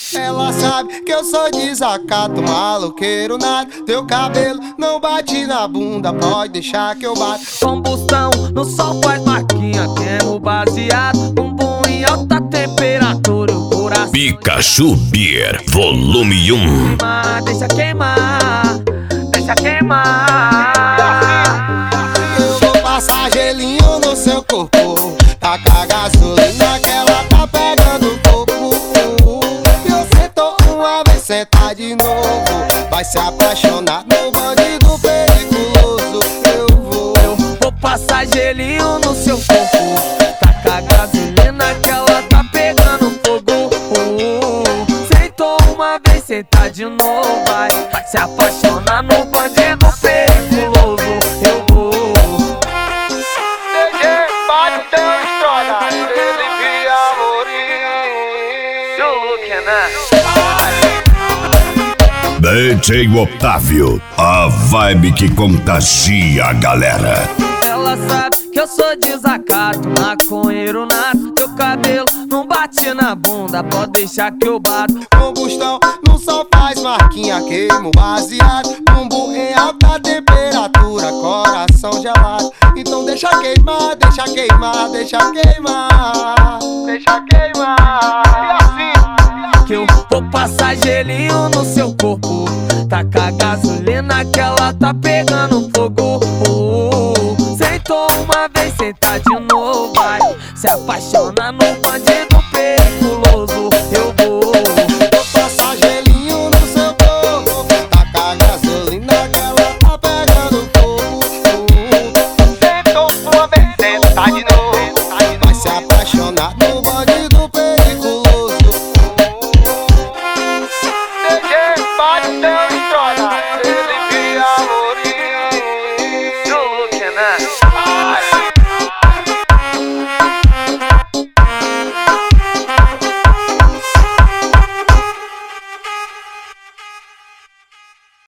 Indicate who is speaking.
Speaker 1: Ela sabe que eu sou desacato, maloqueiro nada. Teu cabelo não bate na bunda, pode deixar que eu bato.
Speaker 2: Combustão no sol faz marquinha, queimo baseado, bumbum em alta temperatura, o coração.
Speaker 3: Pikachu Beer, volume 1.
Speaker 2: Deixa queimar, deixa queimar.
Speaker 1: Eu vou passar gelinho no seu corpo, tacar gasolina que ela tá pegando fogo. Eu sentou uma vez, senta de novo, vai se apaixonar no bandido perigoso. Eu vou
Speaker 2: passar gelinho no seu corpo, tacar gasolina que ela tá pegando fogo. Sentou uma vez, senta de novo, vai se apaixonar no bandido perigoso. Eu vou
Speaker 3: DJ Otávio, a vibe que contagia a galera.
Speaker 2: Ela sabe que eu sou desacato, maconheiro nato. Teu cabelo não bate na bunda, pode deixar que eu bato.
Speaker 1: Combustão no sol faz marquinha, queimo baseado, bumbum em alta temperatura, coração gelado. Então deixa queimar, deixa queimar, deixa queimar, deixa queimar. E assim
Speaker 2: que eu vou passar gelinho no seu corpo, tacar gasolina que ela tá pegando fogo. Sentou uma vez, senta de novo, vai se apaixonar